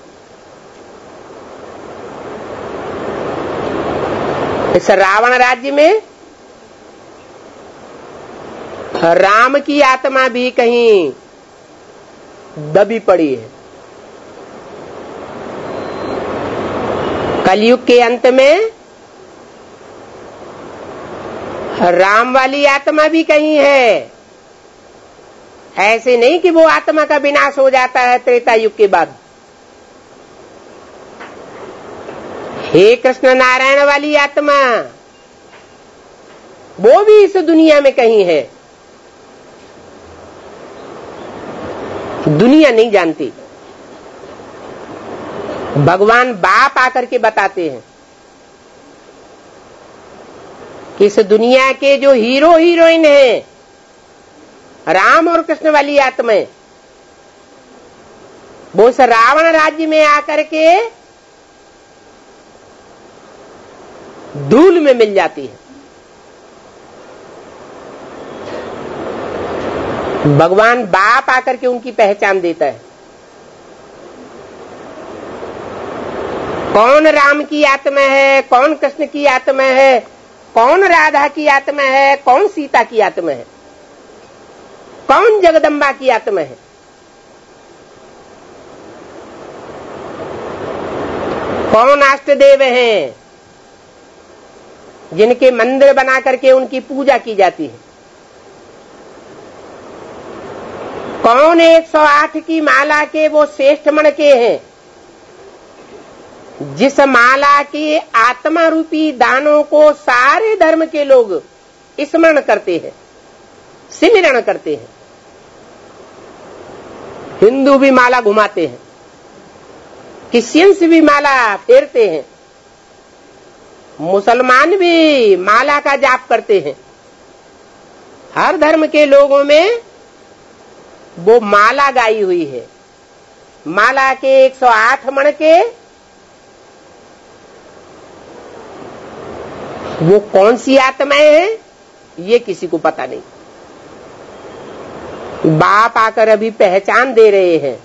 इस रावण राज्य में राम की आत्मा भी कहीं दबी पड़ी है। कलयुग के अंत में राम वाली आत्मा भी कहीं है। ऐसे नहीं कि वो आत्मा का विनाश हो जाता है त्रेता युग के बाद। हे कृष्ण नारायण वाली आत्मा, वो भी इस दुनिया में कहीं है। दुनिया नहीं जानती। भगवान बाप आकर के बताते हैं कि इस दुनिया के जो हीरो हीरोइन हैं, राम और कृष्ण वाली आत्माएं, वो इस रावण राज्य में आकर के धूल में मिल जाती है। भगवान बाप आकर के उनकी पहचान देता है। कौन राम की आत्मा है, कौन कृष्ण की आत्मा है, कौन राधा की आत्मा है, कौन सीता की आत्मा है, कौन जगदम्बा की आत्मा है। कौन अष्टदेव हैं जिनके मंदिर बना करके उनकी पूजा की जाती है। कौन 108 की माला के वो श्रेष्ठ मण के हैं जिस माला के आत्मा रूपी दानों को सारे धर्म के लोग स्मरण करते हैं, सिमरण करते हैं। हिंदू भी माला घुमाते हैं, क्रिश्चियंस भी माला फेरते हैं, मुसलमान भी माला का जाप करते हैं। हर धर्म के लोगों में वो माला गाई हुई है। माला के 108 मण के वो कौन सी आत्माएं हैं ये किसी को पता नहीं। बाप आकर अभी पहचान दे रहे हैं।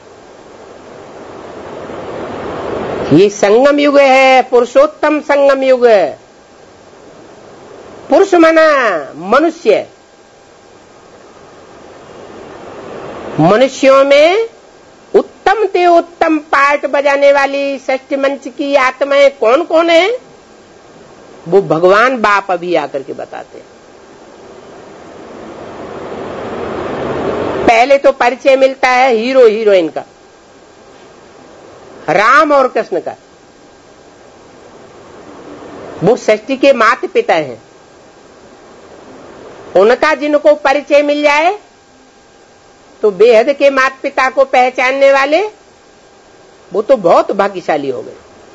ये संगम युग है, पुरुषोत्तम संगम युग है। पुरुष माना मनुष्य, मनुष्यों में उत्तम से उत्तम पार्ट बजाने वाली षष्ठ मंच की आत्माएं कौन कौन है, वो भगवान बाप अभी आकर के बताते हैं। पहले तो परिचय मिलता है हीरो हीरोइन का, राम और कृष्ण का। वो षष्ठी के माता पिता हैं, उनका जिनको परिचय मिल जाए तो बेहद के माता पिता को पहचानने वाले वो तो बहुत भाग्यशाली हो गए।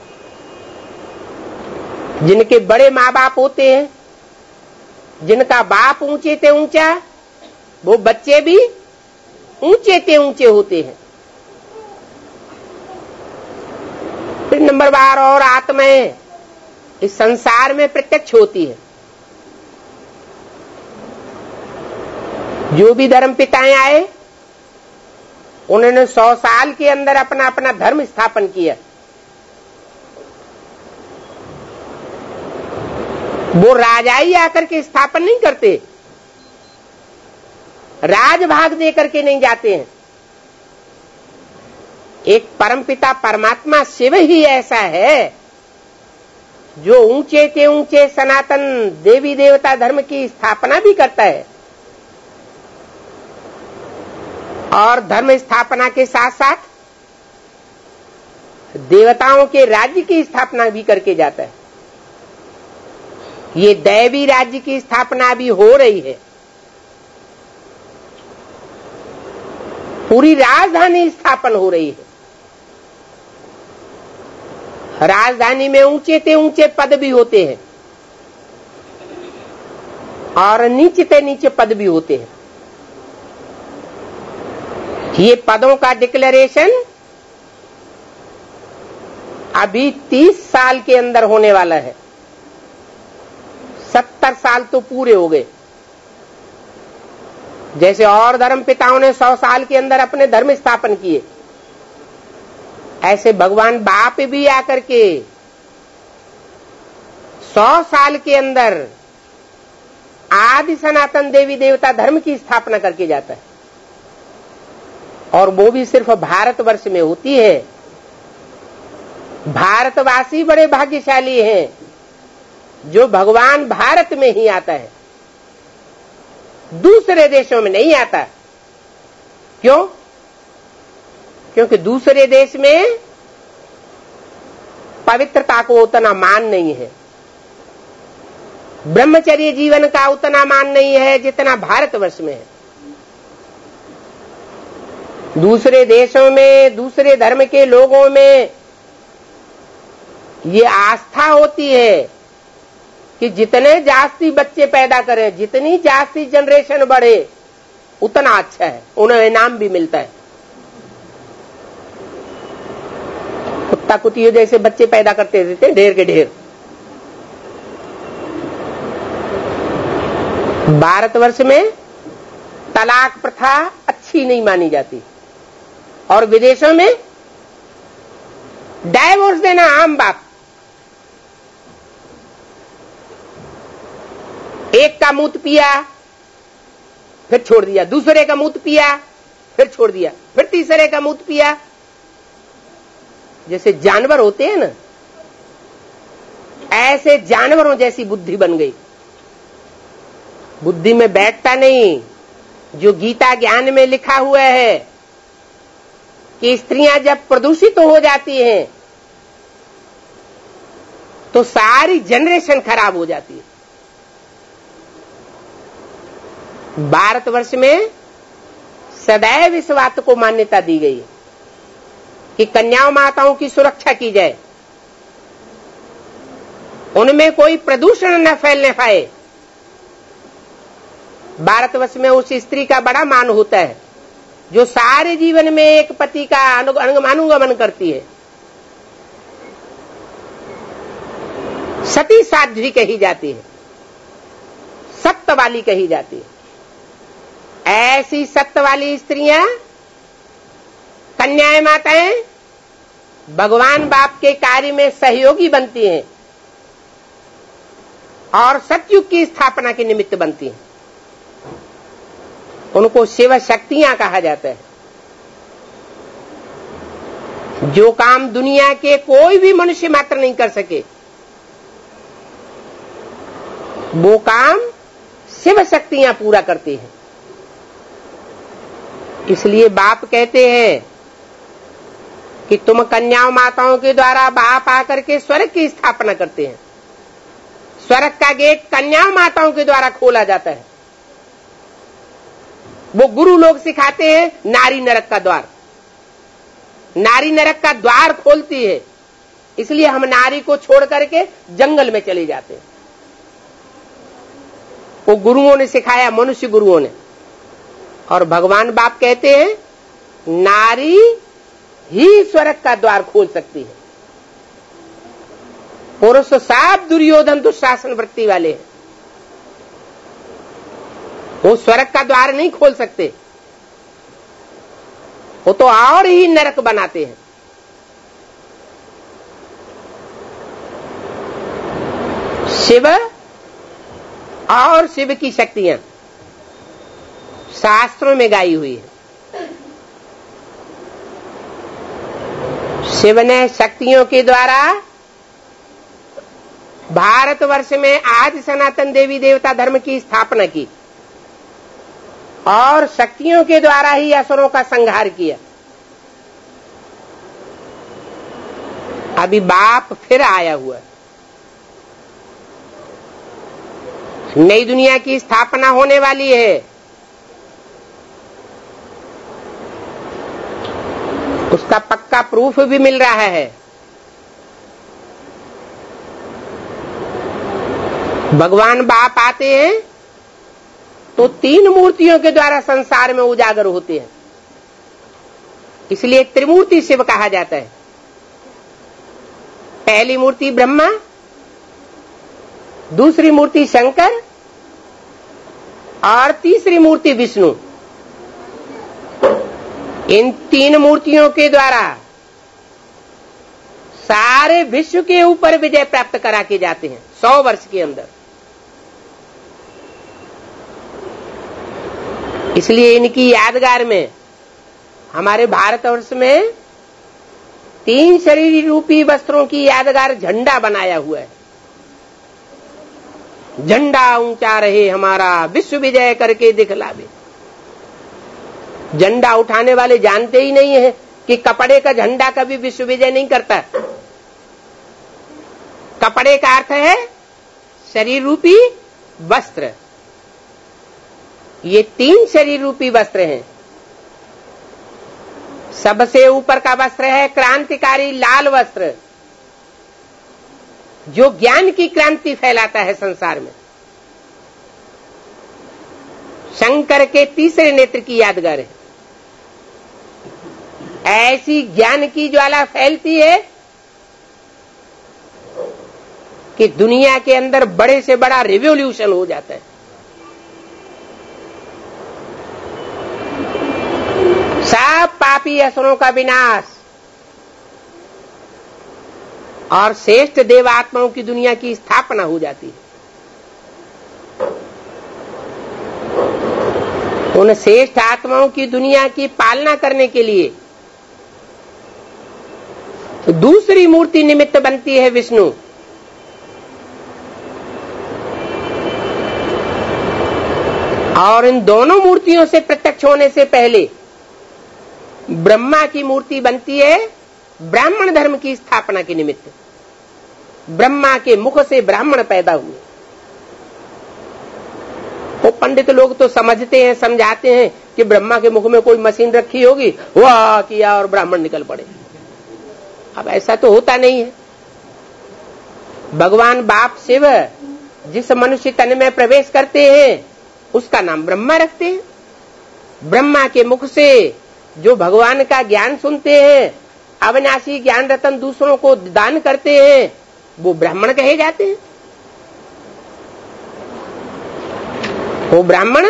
जिनके बड़े माँ बाप होते हैं, जिनका बाप ऊंचे से ऊंचा, वो बच्चे भी ऊंचे से ऊंचे होते हैं। फिर नंबर बार और आत्माएं इस संसार में प्रत्यक्ष होती है। जो भी धर्म पिताएं आए उन्होंने 100 साल के अंदर अपना अपना धर्म स्थापन किया। वो राजाई आकर के स्थापन नहीं करते, राजभाग दे करके नहीं जाते हैं। एक परमपिता परमात्मा शिव ही ऐसा है जो ऊंचे के ऊंचे सनातन देवी देवता धर्म की स्थापना भी करता है और धर्म स्थापना के साथ साथ देवताओं के राज्य की स्थापना भी करके जाता है। ये दैवी राज्य की स्थापना भी हो रही है। पूरी राजधानी स्थापन हो रही है। राजधानी में ऊंचे से ऊंचे पद भी होते हैं और नीचे से नीचे पद भी होते हैं। ये पदों का डिक्लेरेशन अभी 30 साल के अंदर होने वाला है। 70 साल तो पूरे हो गए। जैसे और धर्म पिताओं ने 100 साल के अंदर अपने धर्म स्थापन किए, ऐसे भगवान बाप भी आकर के 100 साल के अंदर आदि सनातन देवी देवता धर्म की स्थापना करके जाता है। और वो भी सिर्फ भारतवर्ष में होती है। भारतवासी बड़े भाग्यशाली हैं जो भगवान भारत में ही आता है, दूसरे देशों में नहीं आता। क्यों? क्योंकि दूसरे देश में पवित्रता को उतना मान नहीं है, ब्रह्मचर्य जीवन का उतना मान नहीं है जितना भारतवर्ष में है। दूसरे देशों में, दूसरे धर्म के लोगों में ये आस्था होती है कि जितने जास्ती बच्चे पैदा करें, जितनी जास्ती जनरेशन बढ़े, उतना अच्छा है, उन्हें इनाम भी मिलता है। कुत्ता कुतियों जैसे बच्चे पैदा करते रहते हैं, ढेर के ढेर। भारतवर्ष में तलाक प्रथा अच्छी नहीं मानी जाती और विदेशों में डाइवोर्स देना आम बात। एक का मूत पिया फिर छोड़ दिया, दूसरे का मूत पिया फिर छोड़ दिया, फिर तीसरे का मूत पिया। जैसे जानवर होते हैं ना, ऐसे जानवरों जैसी बुद्धि बन गई। बुद्धि में बैठता नहीं जो गीता ज्ञान में लिखा हुआ है कि स्त्रियां जब प्रदूषित हो जाती हैं तो सारी जनरेशन खराब हो जाती है। भारतवर्ष में सदैव इस बात को मान्यता दी गई है कि कन्याओं माताओं की सुरक्षा की जाए, उनमें कोई प्रदूषण न फैलने पाए। भारतवर्ष में उस स्त्री का बड़ा मान होता है जो सारे जीवन में एक पति का अनुगमन करती है। सती साध्वी कही जाती है, सत्य वाली कही जाती है। ऐसी सत्य वाली स्त्रियां, कन्याएं माताएं भगवान बाप के कार्य में सहयोगी बनती हैं और सतयुग की स्थापना के निमित्त बनती हैं। उनको शिव शक्तियां कहा जाता है। जो काम दुनिया के कोई भी मनुष्य मात्र नहीं कर सके, वो काम शिव शक्तियां पूरा करती हैं। इसलिए बाप कहते हैं कि तुम कन्याओं माताओं के द्वारा बाप आकर के स्वर्ग की स्थापना करते हैं। स्वर्ग का गेट कन्याओं माताओं के द्वारा खोला जाता है। वो गुरु लोग सिखाते हैं नारी नरक का द्वार, नारी नरक का द्वार खोलती है। इसलिए हम नारी को छोड़ करके जंगल में चले जाते हैं। वो गुरुओं ने सिखाया, मनुष्य गुरुओं ने। और भगवान बाप कहते हैं नारी ही स्वर्ग का द्वार खोल सकती है। पुरुष सब दुर्योधन दुशासन वृत्ति वाले हैं, वो स्वर्ग का द्वार नहीं खोल सकते, वो तो और ही नरक बनाते हैं। शिव और शिव की शक्तियां शास्त्रों में गाई हुई है। शिव ने शक्तियों के द्वारा भारतवर्ष में आज सनातन देवी देवता धर्म की स्थापना की और शक्तियों के द्वारा ही असुरों का संहार किया। अभी बाप फिर आया हुआ है। नई दुनिया की स्थापना होने वाली है। उसका पक्का प्रूफ भी मिल रहा है। भगवान बाप आते हैं तो 3 मूर्तियों के द्वारा संसार में उजागर होते हैं। इसलिए त्रिमूर्ति शिव कहा जाता है। पहली मूर्ति ब्रह्मा, दूसरी मूर्ति शंकर और तीसरी मूर्ति विष्णु। इन 3 मूर्तियों के द्वारा सारे विश्व के ऊपर विजय प्राप्त करा के जाते हैं 100 वर्ष के अंदर। इसलिए इनकी यादगार में हमारे भारतवर्ष में 3 शरीर रूपी वस्त्रों की यादगार झंडा बनाया हुआ है। झंडा ऊंचा रहे हमारा, विश्व विजय करके दिखलावे। झंडा उठाने वाले जानते ही नहीं है कि कपड़े का झंडा कभी विश्व विजय नहीं करता। कपड़े का अर्थ है शरीर रूपी वस्त्र। ये 3 शरीर रूपी वस्त्र हैं। सबसे ऊपर का वस्त्र है क्रांतिकारी लाल वस्त्र, जो ज्ञान की क्रांति फैलाता है संसार में। शंकर के तीसरे नेत्र की यादगार है। ऐसी ज्ञान की ज्वाला फैलती है कि दुनिया के अंदर बड़े से बड़ा रिवॉल्यूशन हो जाता है। सब पापी असुरों का विनाश और श्रेष्ठ देवात्माओं की दुनिया की स्थापना हो जाती है। उन श्रेष्ठ आत्माओं की दुनिया की पालना करने के लिए दूसरी मूर्ति निमित्त बनती है विष्णु। और इन दोनों मूर्तियों से प्रत्यक्ष होने से पहले ब्रह्मा की मूर्ति बनती है ब्राह्मण धर्म की स्थापना के निमित्त। ब्रह्मा के मुख से ब्राह्मण पैदा हुए। वो पंडित लोग तो समझते हैं, समझाते हैं कि ब्रह्मा के मुख में कोई मशीन रखी होगी, वाह किया और ब्राह्मण निकल पड़े। अब ऐसा तो होता नहीं है। भगवान बाप शिव जिस मनुष्य तन में प्रवेश करते हैं उसका नाम ब्रह्मा रखते हैं। ब्रह्मा के मुख से जो भगवान का ज्ञान सुनते हैं, अविनाशी ज्ञान रतन दूसरों को दान करते हैं, वो ब्राह्मण कहे जाते हैं। वो ब्राह्मण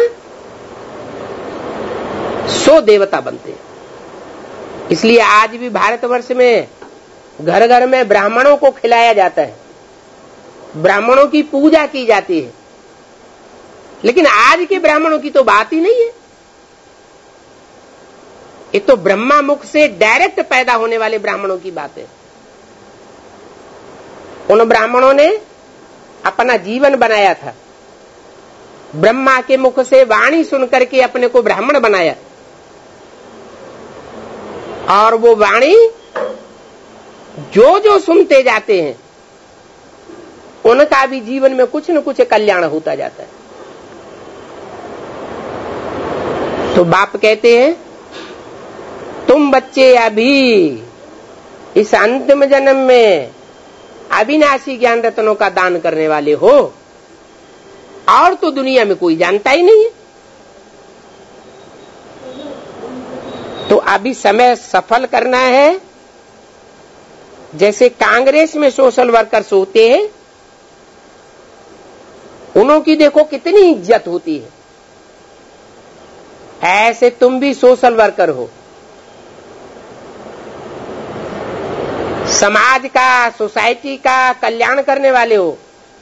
100 देवता बनते हैं। इसलिए आज भी भारतवर्ष में घर घर में ब्राह्मणों को खिलाया जाता है, ब्राह्मणों की पूजा की जाती है। लेकिन आज के ब्राह्मणों की तो बात ही नहीं है। ये तो ब्रह्मा मुख से डायरेक्ट पैदा होने वाले ब्राह्मणों की बात है। उन ब्राह्मणों ने अपना जीवन बनाया था, ब्रह्मा के मुख से वाणी सुन करके अपने को ब्राह्मण बनाया, और वो वाणी जो जो सुनते जाते हैं उनका भी जीवन में कुछ न कुछ कल्याण होता जाता है। तो बाप कहते हैं तुम बच्चे अभी इस अंतिम जन्म में अविनाशी ज्ञान रत्नों का दान करने वाले हो, और तो दुनिया में कोई जानता ही नहीं है। तो अभी समय सफल करना है। जैसे कांग्रेस में सोशल वर्कर्स होते हैं, उन्हों की देखो कितनी इज्जत होती है, ऐसे तुम भी सोशल वर्कर हो। समाज का, सोसाइटी का कल्याण करने वाले हो।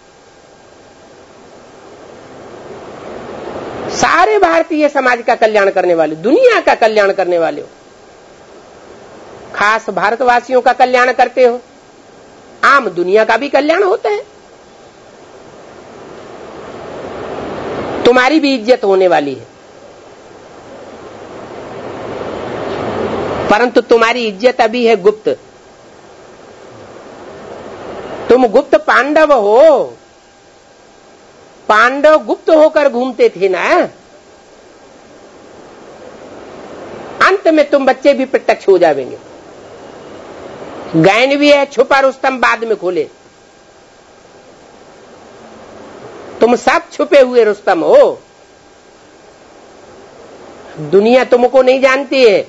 सारे भारतीय समाज का कल्याण करने वाले, दुनिया का कल्याण करने वाले हो। खास भारतवासियों का कल्याण करते हो, आम दुनिया का भी कल्याण होता है। तुम्हारी भी इज्जत होने वाली है, परंतु तुम्हारी इज्जत अभी है गुप्त। तुम गुप्त पांडव हो। पांडव गुप्त होकर घूमते थे ना, अंत में तुम बच्चे भी प्रत्यक्ष हो जाएंगे। गायन भी है, छुपा रुस्तम बाद में खोले। तुम सब छुपे हुए रुस्तम हो। दुनिया तुमको नहीं जानती है।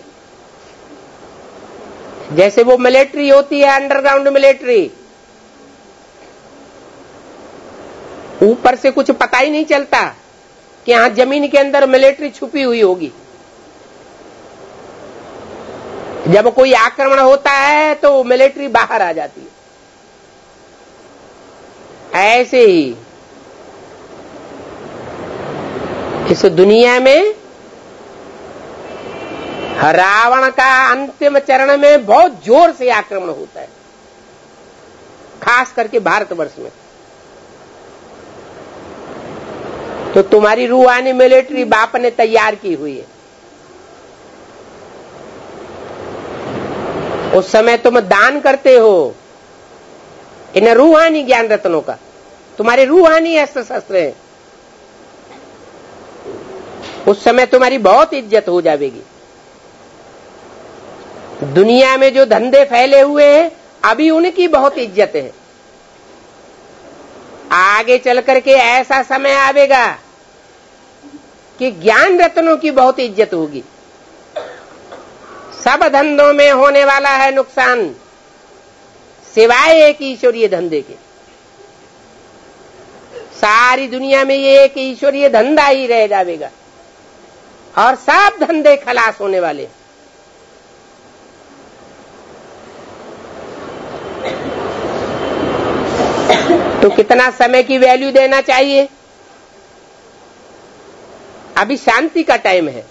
जैसे वो मिलिट्री होती है, अंडरग्राउंड मिलिट्री, ऊपर से कुछ पता ही नहीं चलता कि यहां जमीन के अंदर मिलिट्री छुपी हुई होगी। जब कोई आक्रमण होता है तो मिलिट्री बाहर आ जाती है। ऐसे ही इस दुनिया में रावण का अंतिम चरण में बहुत जोर से आक्रमण होता है, खास करके भारतवर्ष में। तो तुम्हारी रूहानी मिलिट्री बाप ने तैयार की हुई है। उस समय तुम दान करते हो इन रूहानी ज्ञान रत्नों का। तुम्हारे रूहानी अस्त्र शस्त्र हैं। उस समय तुम्हारी बहुत इज्जत हो जाएगी। दुनिया में जो धंधे फैले हुए हैं, अभी उनकी बहुत इज्जत है। आगे चल करके ऐसा समय आवेगा कि ज्ञान रत्नों की बहुत इज्जत होगी। सब धंधों में होने वाला है नुकसान, सिवाय एक ईश्वरीय धंधे के। सारी दुनिया में ये एक ईश्वरीय धंधा ही रह जाएगा और सब धंधे खलास होने वाले। तो कितना समय की वैल्यू देना चाहिए? अभी शांति का टाइम है।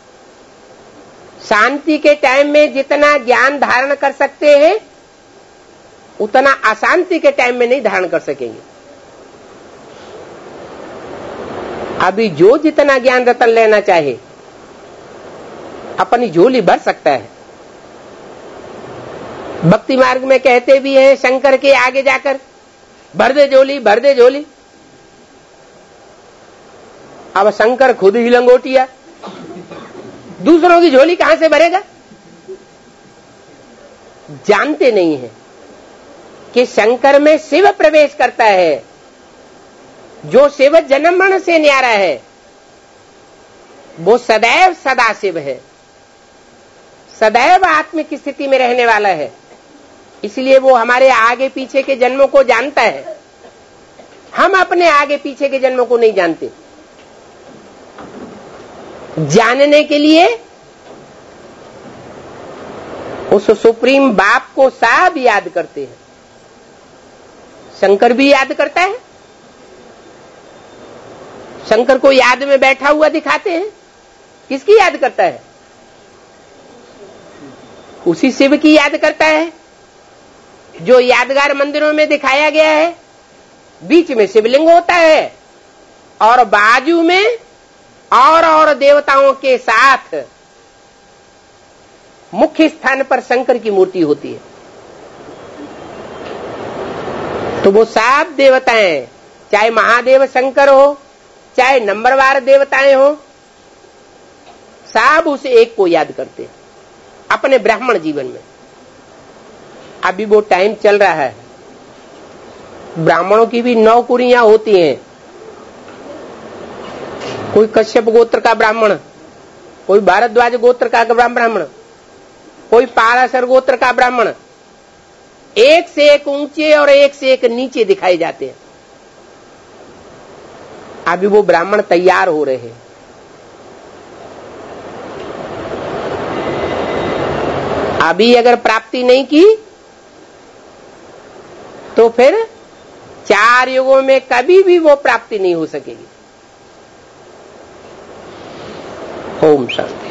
शांति के टाइम में जितना ज्ञान धारण कर सकते हैं, उतना अशांति के टाइम में नहीं धारण कर सकेंगे। अभी जो जितना ज्ञान रतन लेना चाहे, अपनी झोली भर सकता है। भक्ति मार्ग में कहते भी हैं शंकर के आगे जाकर, भर दे झोली, भर दे झोली। अब शंकर खुद ही लंगोटिया, दूसरों की झोली कहां से भरेगा? जानते नहीं है कि शंकर में शिव प्रवेश करता है। जो शिव जन्म मरण से न्यारा है, वो सदैव सदा शिव है, सदैव आत्मिक स्थिति में रहने वाला है। इसलिए वो हमारे आगे पीछे के जन्मों को जानता है। हम अपने आगे पीछे के जन्मों को नहीं जानते। जानने के लिए उस सुप्रीम बाप को सब याद करते हैं। शंकर भी याद करता है। शंकर को याद में बैठा हुआ दिखाते हैं। किसकी याद करता है? उसी शिव की याद करता है जो यादगार मंदिरों में दिखाया गया है। बीच में शिवलिंग होता है और बाजू में और देवताओं के साथ मुख्य स्थान पर शंकर की मूर्ति होती है। तो वो सात देवताएं, चाहे महादेव शंकर हो, चाहे नंबरवार देवताएं हो, सब उस एक को याद करते हैं अपने ब्राह्मण जीवन में। अभी वो टाइम चल रहा है, ब्राह्मणों की भी नौकरियां होती हैं। कोई कश्यप गोत्र का ब्राह्मण, कोई भारद्वाज गोत्र का ब्राह्मण, कोई पाराशर गोत्र का ब्राह्मण, एक से एक ऊंचे और एक से एक नीचे दिखाए जाते हैं। अभी वो ब्राह्मण तैयार हो रहे हैं। अभी अगर प्राप्ति नहीं की तो फिर 4 युगों में कभी भी वो प्राप्ति नहीं हो सकेगी। ओम शांति।